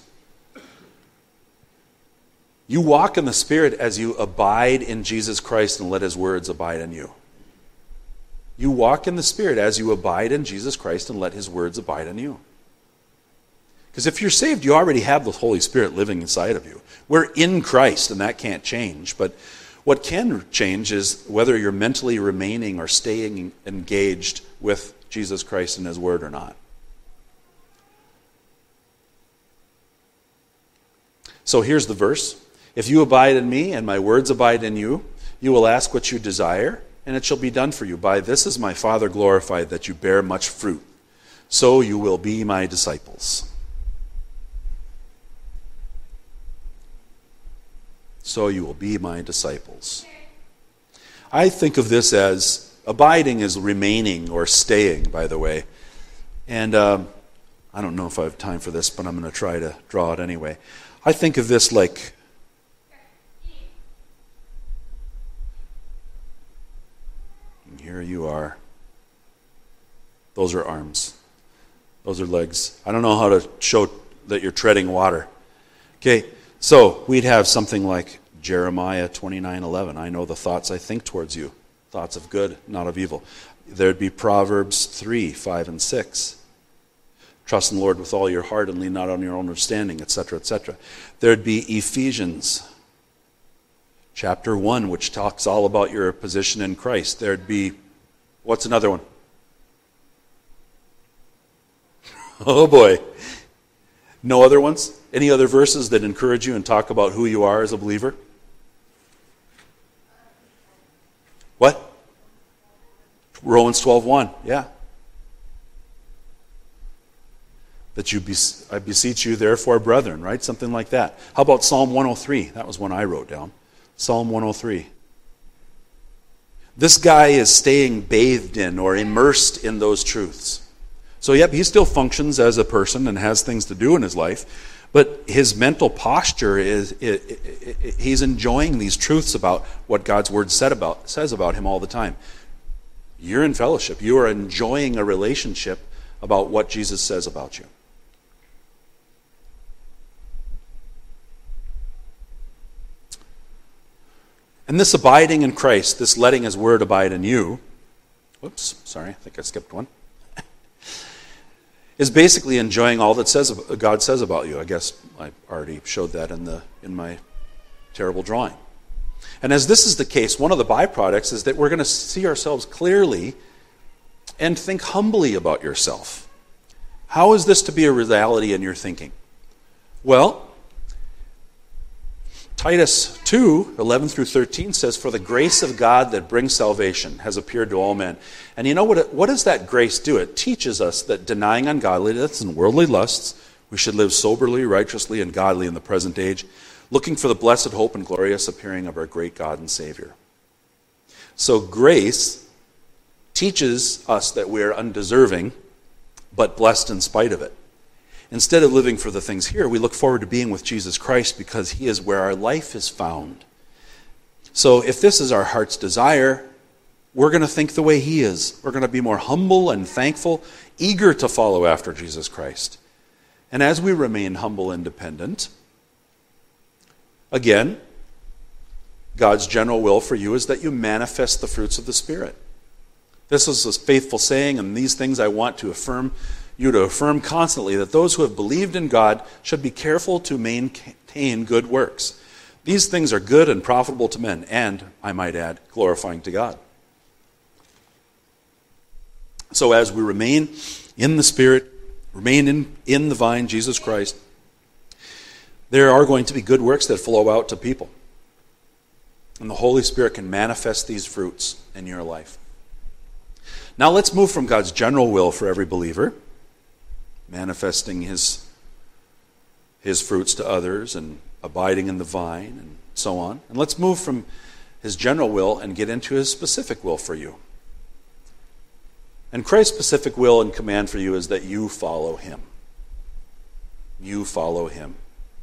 You walk in the Spirit as you abide in Jesus Christ and let His words abide in you. You walk in the Spirit as you abide in Jesus Christ and let His words abide in you. Because if you're saved, you already have the Holy Spirit living inside of you. We're in Christ, and that can't change. But what can change is whether you're mentally remaining or staying engaged with Jesus Christ and His Word or not. So here's the verse. If you abide in me and my words abide in you, you will ask what you desire, and it shall be done for you. By this is my Father glorified, that you bear much fruit. So you will be my disciples. So you will be my disciples. I think of this as, abiding is remaining or staying, by the way. And um, I don't know if I have time for this, but I'm going to try to draw it anyway. I think of this like, and here you are. Those are arms. Those are legs. I don't know how to show that you're treading water. Okay. So we'd have something like Jeremiah twenty-nine eleven. I know the thoughts I think towards you, thoughts of good, not of evil. There'd be Proverbs three, five, and six. Trust in the Lord with all your heart and lean not on your own understanding, et cetera, et cetera. There'd be Ephesians chapter one, which talks all about your position in Christ. There'd be, what's another one? Oh boy. No other ones? Any other verses that encourage you and talk about who you are as a believer? What? Romans twelve one, yeah. That you be, I beseech you, therefore, brethren, right? Something like that. How about Psalm one oh three? That was one I wrote down. Psalm one oh three. This guy is staying bathed in or immersed in those truths. So, yep, he still functions as a person and has things to do in his life, but his mental posture is, it, it, it, he's enjoying these truths about what God's Word said about, says about him all the time. You're in fellowship. You are enjoying a relationship about what Jesus says about you. And this abiding in Christ, this letting His Word abide in you, whoops, sorry, I think I skipped one, is basically enjoying all that says God says about you. I guess I already showed that in the in my terrible drawing. And as this is the case, one of the byproducts is that we're going to see ourselves clearly and think humbly about yourself. How is this to be a reality in your thinking? Well, Titus two, eleven through thirteen says, "For the grace of God that brings salvation has appeared to all men." And you know what? It, what does that grace do? It teaches us that denying ungodliness and worldly lusts, we should live soberly, righteously, and godly in the present age, looking for the blessed hope and glorious appearing of our great God and Savior. So grace teaches us that we are undeserving, but blessed in spite of it. Instead of living for the things here, we look forward to being with Jesus Christ because He is where our life is found. So if this is our heart's desire, we're going to think the way He is. We're going to be more humble and thankful, eager to follow after Jesus Christ. And as we remain humble and dependent, again, God's general will for you is that you manifest the fruits of the Spirit. This is a faithful saying, and these things I want to affirm you to affirm constantly, that those who have believed in God should be careful to maintain good works. These things are good and profitable to men, and, I might add, glorifying to God. So as we remain in the Spirit, remain in, in the vine, Jesus Christ, there are going to be good works that flow out to people. And the Holy Spirit can manifest these fruits in your life. Now let's move from God's general will for every believer, manifesting his, his fruits to others and abiding in the vine and so on. And let's move from his general will and get into his specific will for you. And Christ's specific will and command for you is that you follow him. You follow him.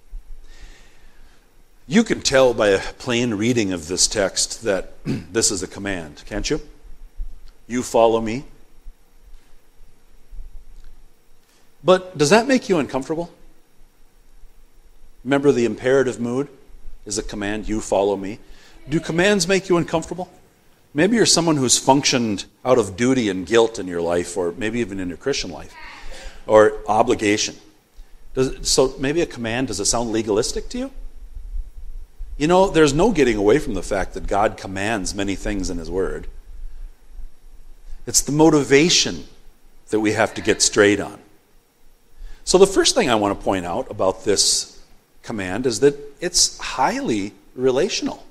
You can tell by a plain reading of this text that this is a command, can't you? You follow me. But does that make you uncomfortable? Remember, the imperative mood is a command, you follow me. Do commands make you uncomfortable? Maybe you're someone who's functioned out of duty and guilt in your life, or maybe even in your Christian life, or obligation. Does, so maybe a command, does it sound legalistic to you? You know, there's no getting away from the fact that God commands many things in his word. It's the motivation that we have to get straight on. So the first thing I want to point out about this command is that it's highly relational.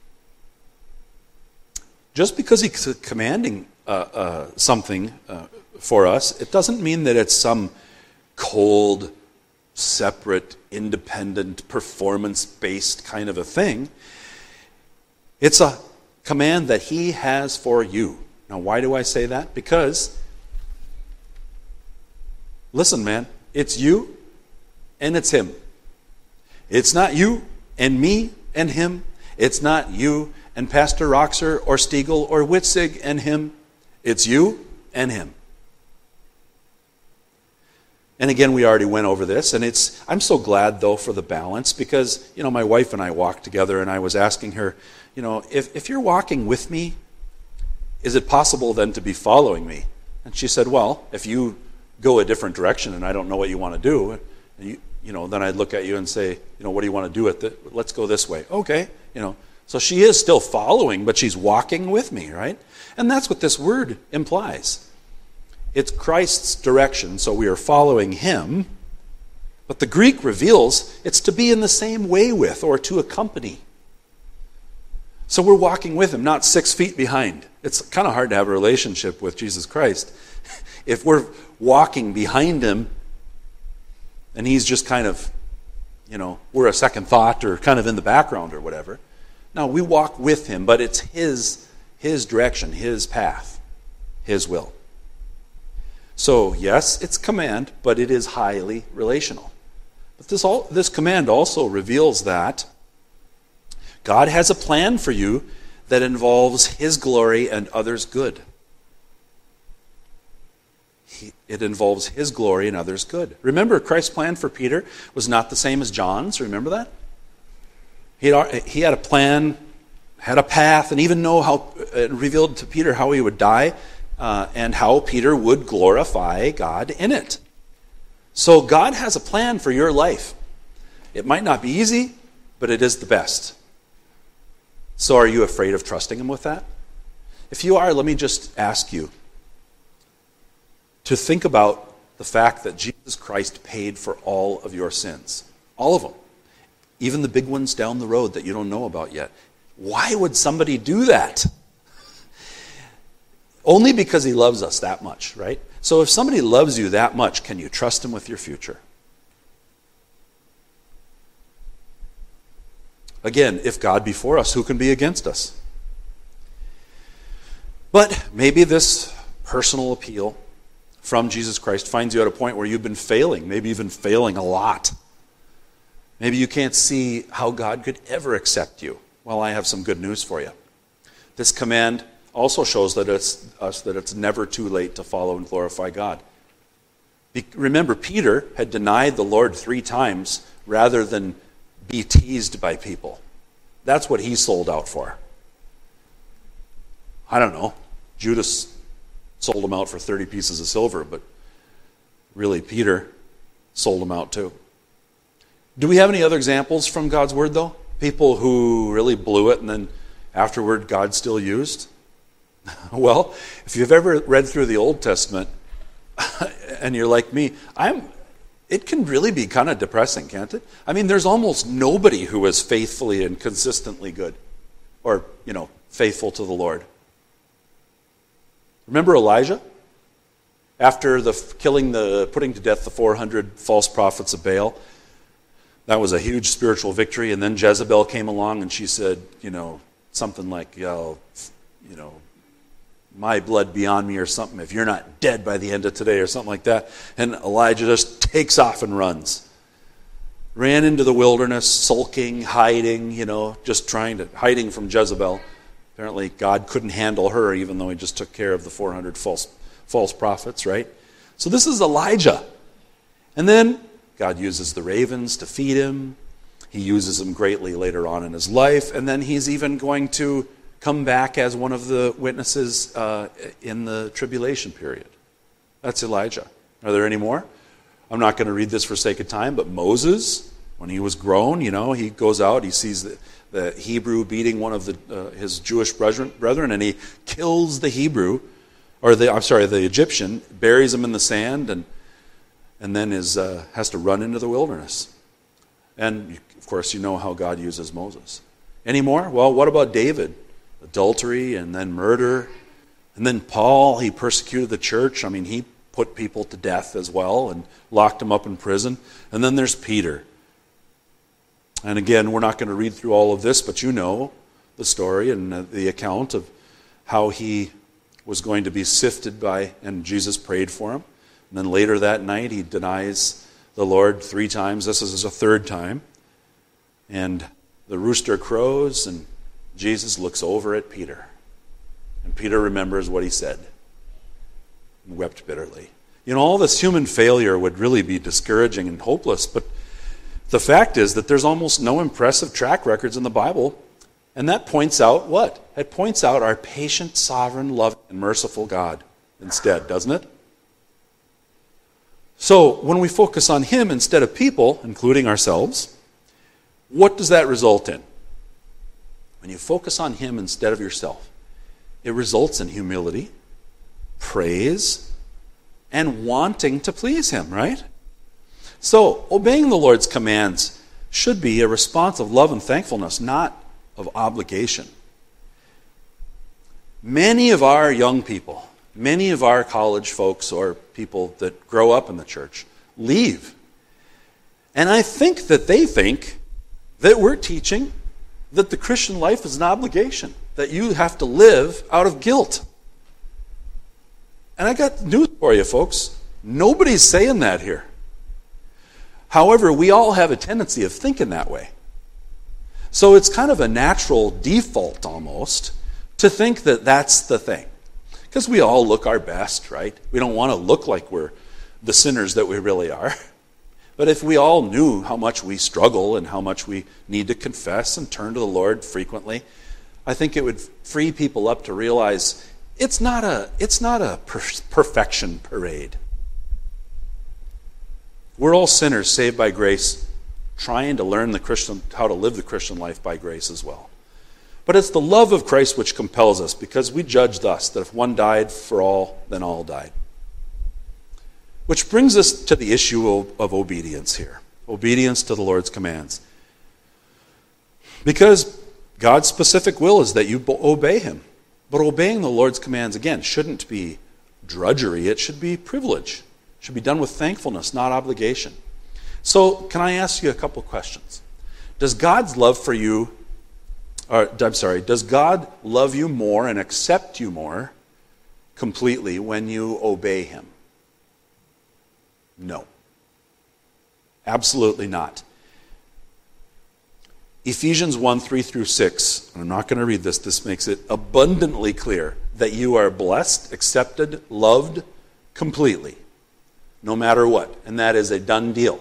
Just because he's commanding uh, uh, something uh, for us, it doesn't mean that it's some cold, separate, independent, performance-based kind of a thing. It's a command that he has for you. Now, why do I say that? Because, listen, man, it's you and it's him. It's not you and me and him. It's not you and Pastor Roxer or Stiegel or Witzig and him. It's you and him. And again, we already went over this, and it's I'm so glad, though, for the balance, because, you know, my wife and I walked together, and I was asking her, you know, if, if you're walking with me, is it possible then to be following me? And she said, well, if you go a different direction and I don't know what you want to do, and you, you know, then I'd look at you and say, you know, what do you want to do with it? Let's go this way. Okay, you know. So she is still following, but she's walking with me, right? And that's what this word implies. It's Christ's direction, so we are following him. But the Greek reveals it's to be in the same way with, or to accompany. So we're walking with him, not six feet behind. It's kind of hard to have a relationship with Jesus Christ if we're walking behind him and he's just kind of, you know, we're a second thought or kind of in the background or whatever. No, we walk with him, but it's his, his direction, his path, his will. So, yes, it's command, but it is highly relational. But this, all, this command also reveals that God has a plan for you that involves his glory and others' good. He, it involves his glory and others' good. Remember, Christ's plan for Peter was not the same as John's. Remember that? He had, he had a plan, had a path, and even know how it revealed to Peter how he would die uh, and how Peter would glorify God in it. So God has a plan for your life. It might not be easy, but it is the best. So are you afraid of trusting him with that? If you are, let me just ask you to think about the fact that Jesus Christ paid for all of your sins. All of them. Even the big ones down the road that you don't know about yet. Why would somebody do that? Only because he loves us that much, right? So if somebody loves you that much, can you trust him with your future? Again, if God be for us, who can be against us? But maybe this personal appeal from Jesus Christ finds you at a point where you've been failing, maybe even failing a lot. Maybe you can't see how God could ever accept you. Well, I have some good news for you. This command also shows that it's, us that it's never too late to follow and glorify God. Be, remember, Peter had denied the Lord three times rather than be teased by people. That's what he sold out for. I don't know. Judas sold him out for thirty pieces of silver, but really Peter sold him out too. Do we have any other examples from God's word, though? People who really blew it and then afterward God still used? Well, if you've ever read through the Old Testament and you're like me, I'm. It can really be kind of depressing, can't it? I mean, there's almost nobody who is faithfully and consistently good or, you know, faithful to the Lord. Remember Elijah? After the killing the putting to death the four hundred false prophets of Baal, that was a huge spiritual victory. And then Jezebel came along and she said, you know, something like, "Yo, you know, my blood be on me," or something, "if you're not dead by the end of today," or something like that. And Elijah just takes off and runs. Ran into the wilderness, sulking, hiding, you know, just trying to, hiding from Jezebel. Apparently God couldn't handle her, even though he just took care of the four hundred false, false prophets, right? So this is Elijah. And then God uses the ravens to feed him. He uses them greatly later on in his life. And then he's even going to come back as one of the witnesses uh, in the tribulation period. That's Elijah. Are there any more? I'm not going to read this for sake of time, but Moses, when he was grown, you know, he goes out, he sees the, the Hebrew beating one of the, uh, his Jewish brethren, brethren, and he kills the Hebrew, or the, I'm sorry, the Egyptian, buries him in the sand, and and then is uh, has to run into the wilderness. And, of course, you know how God uses Moses. Any more? Well, what about David? Adultery and then murder. And then Paul, he persecuted the church. I mean, he put people to death as well and locked them up in prison. And then there's Peter. And again, we're not going to read through all of this, but you know the story and the account of how he was going to be sifted by, and Jesus prayed for him. And then later that night, he denies the Lord three times. This is a third time. And the rooster crows, and Jesus looks over at Peter. And Peter remembers what he said and wept bitterly. You know, all this human failure would really be discouraging and hopeless, but the fact is that there's almost no impressive track records in the Bible, and that points out what? It points out our patient, sovereign, loving, and merciful God instead, doesn't it? So, when we focus on him instead of people, including ourselves, what does that result in? When you focus on him instead of yourself, it results in humility, praise, and wanting to please him, right? So, obeying the Lord's commands should be a response of love and thankfulness, not of obligation. Many of our young people, many of our college folks or people that grow up in the church leave. And I think that they think that we're teaching that the Christian life is an obligation, that you have to live out of guilt. And I got news for you, folks. Nobody's saying that here. However, we all have a tendency of thinking that way. So it's kind of a natural default almost to think that that's the thing. Because we all look our best, right? We don't want to look like we're the sinners that we really are. But if we all knew how much we struggle and how much we need to confess and turn to the Lord frequently, I think it would free people up to realize it's not a, it's not a per- perfection parade. We're all sinners saved by grace, trying to learn the Christian, how to live the Christian life by grace as well. But it's the love of Christ which compels us, because we judge thus, that if one died for all, then all died. Which brings us to the issue of, of obedience here. Obedience to the Lord's commands. Because God's specific will is that you obey him. But obeying the Lord's commands, again, shouldn't be drudgery. It should be privilege. It should be done with thankfulness, not obligation. So, can I ask you a couple questions? Does God's love for you, or I'm sorry, does God love you more and accept you more completely when you obey him? No. Absolutely not. Ephesians one, three through six, and I'm not going to read this, this makes it abundantly clear that you are blessed, accepted, loved completely, no matter what. And that is a done deal.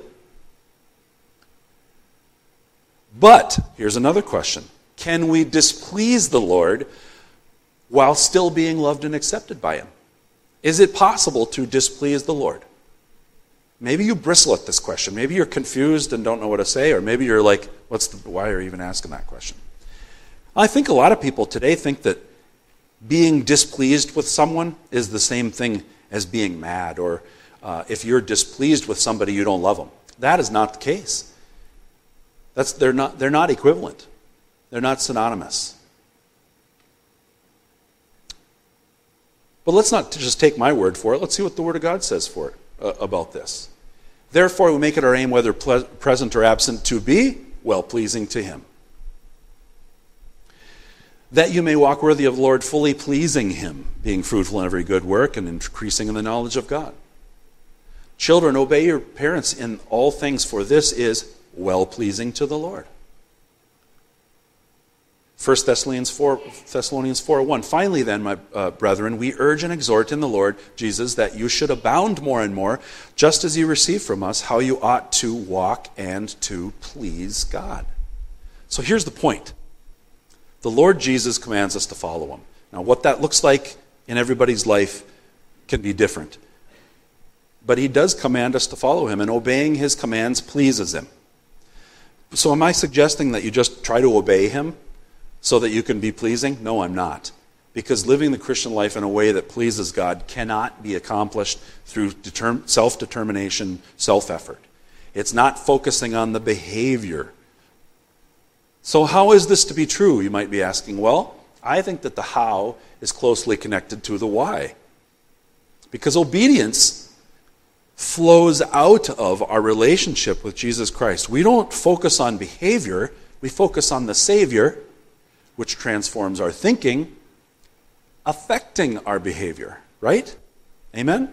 But, here's another question. Can we displease the Lord while still being loved and accepted by him? Is it possible to displease the Lord? Maybe you bristle at this question. Maybe you're confused and don't know what to say, or maybe you're like, "What's the, why are you even asking that question?" I think a lot of people today think that being displeased with someone is the same thing as being mad, or uh, if you're displeased with somebody, you don't love them. That is not the case. That's, they're not, they're not equivalent. They're not synonymous. But let's not just take my word for it. Let's see what the Word of God says for it, uh, about this. Therefore, we make it our aim, whether ple- present or absent, to be well-pleasing to Him. That you may walk worthy of the Lord, fully pleasing Him, being fruitful in every good work and increasing in the knowledge of God. Children, obey your parents in all things, for this is well-pleasing to the Lord. First Thessalonians four, Thessalonians four one. Finally then, my uh, brethren, we urge and exhort in the Lord Jesus that you should abound more and more, just as you receive from us how you ought to walk and to please God. So here's the point. The Lord Jesus commands us to follow Him. Now what that looks like in everybody's life can be different. But He does command us to follow Him, and obeying His commands pleases Him. So am I suggesting that you just try to obey Him so that you can be pleasing? No, I'm not. Because living the Christian life in a way that pleases God cannot be accomplished through determ- self-determination, self-effort. It's not focusing on the behavior. So how is this to be true, you might be asking? Well, I think that the how is closely connected to the why. Because obedience flows out of our relationship with Jesus Christ. We don't focus on behavior, we focus on the Savior, which transforms our thinking, affecting our behavior, right? Amen?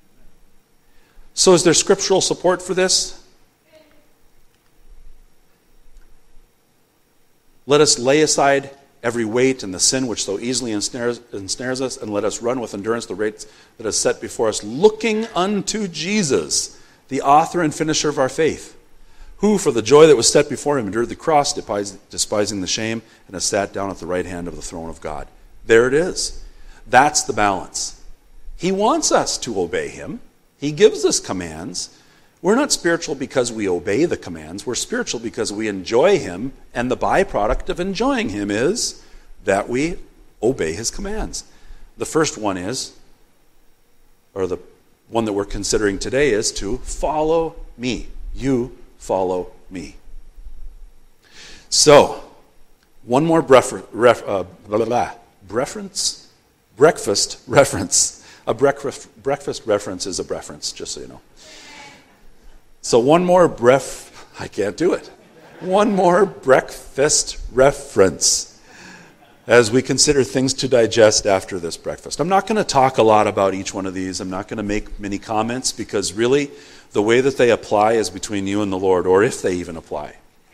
So is there scriptural support for this? Let us lay aside every weight and the sin which so easily ensnares, ensnares us, and let us run with endurance the race that is set before us, looking unto Jesus, the author and finisher of our faith, who for the joy that was set before Him endured the cross, despising the shame, and has sat down at the right hand of the throne of God. There it is. That's the balance. He wants us to obey Him. He gives us commands. We're not spiritual because we obey the commands. We're spiritual because we enjoy Him, and the byproduct of enjoying Him is that we obey His commands. The first one is, or the one that we're considering today is to follow me. You follow me. So, one more brefer, ref, uh, blah, blah, blah, reference, breakfast reference. A breakfast, breakfast reference is a reference, just so you know. So one more bref, I can't do it. One more breakfast reference as we consider things to digest after this breakfast. I'm not going to talk a lot about each one of these. I'm not going to make many comments because really the way that they apply is between you and the Lord, or if they even apply.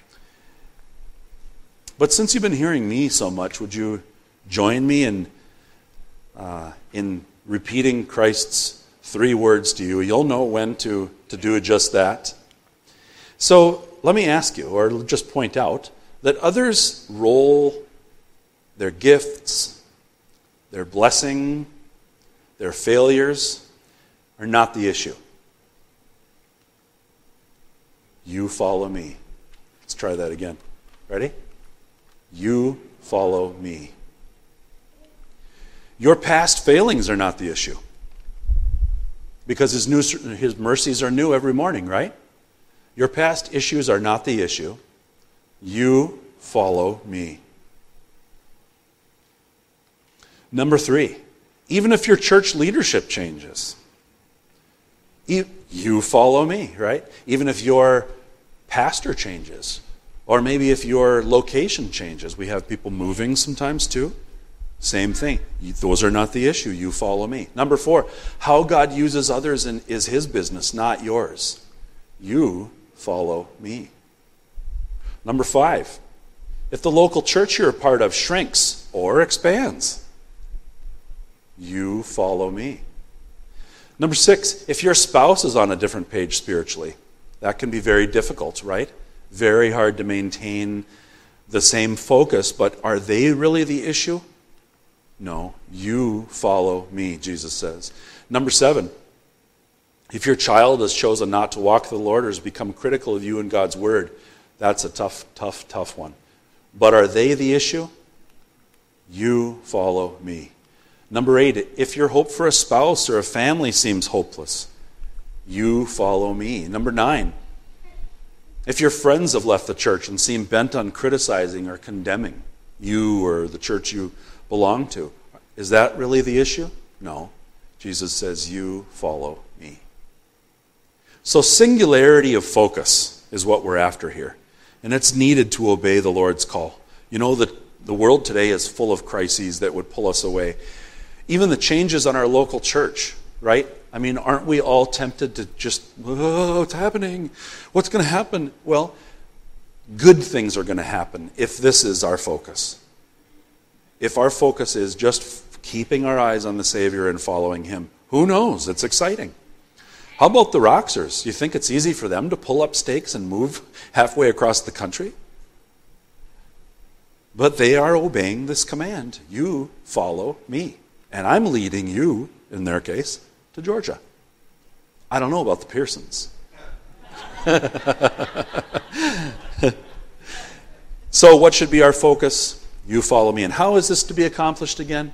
But since you've been hearing me so much, would you join me in uh, in repeating Christ's three words to you? You'll know when to, to do just that. So let me ask you, or just point out, that others' role, their gifts, their blessing, their failures are not the issue. You follow me. Let's try that again. Ready? You follow me. Your past failings are not the issue. Because his, new, his mercies are new every morning, right? Your past issues are not the issue. You follow me. Number three, even if your church leadership changes, you follow me, right? Even if your pastor changes, or maybe if your location changes. We have people moving sometimes too. Same thing. Those are not the issue. You follow me. Number four, how God uses others in, is His business, not yours. You follow me. Number five, if the local church you're a part of shrinks or expands, you follow me. Number six, if your spouse is on a different page spiritually, that can be very difficult, right? Very hard to maintain the same focus, but are they really the issue? No, you follow me, Jesus says. Number seven, if your child has chosen not to walk with the Lord or has become critical of you and God's word, that's a tough, tough, tough one. But are they the issue? You follow me. Number eight, if your hope for a spouse or a family seems hopeless, you follow me. Number nine, if your friends have left the church and seem bent on criticizing or condemning you or the church you belong to, is that really the issue? No. Jesus says, you follow me. So singularity of focus is what we're after here. And it's needed to obey the Lord's call. You know, the, the world today is full of crises that would pull us away. Even the changes on our local church, right? I mean, aren't we all tempted to just, oh, it's happening. What's going to happen? Well, good things are going to happen if this is our focus. If our focus is just keeping our eyes on the Savior and following Him, who knows? It's exciting. How about the Roxers? You think it's easy for them to pull up stakes and move halfway across the country? But they are obeying this command. You follow me. And I'm leading you, in their case, to Georgia. I don't know about the Pearsons. So what should be our focus? You follow me. And how is this to be accomplished again?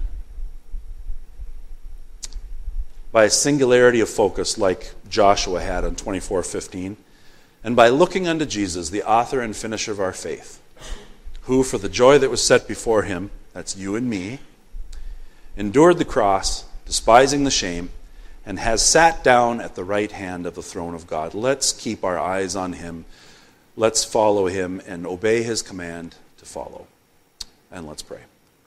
By a singularity of focus like Joshua had in twenty-four fifteen, and by looking unto Jesus, the author and finisher of our faith, who for the joy that was set before him, that's you and me, endured the cross, despising the shame, and has sat down at the right hand of the throne of God. Let's keep our eyes on him. Let's follow him and obey his command to follow. And let's pray.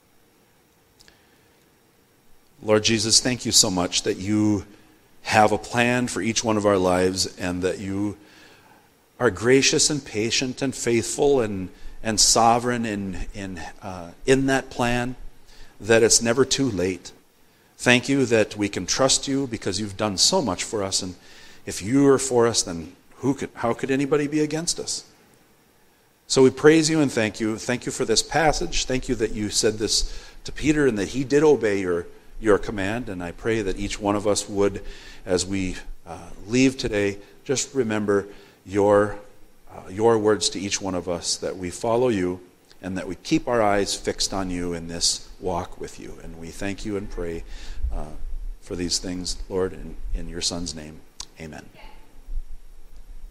Lord Jesus, thank you so much that you have a plan for each one of our lives and that you are gracious and patient and faithful and, and sovereign in, in, uh, in that plan, that it's never too late. Thank you that we can trust you because you've done so much for us, and if you are for us, then who could, how could anybody be against us? So we praise you and thank you. Thank you for this passage. Thank you that you said this to Peter and that he did obey your, your command, and I pray that each one of us would, as we uh, leave today, just remember your, uh, your words to each one of us, that we follow you and that we keep our eyes fixed on you in this walk with you. And we thank you and pray uh, for these things, Lord, in, in your Son's name. Amen.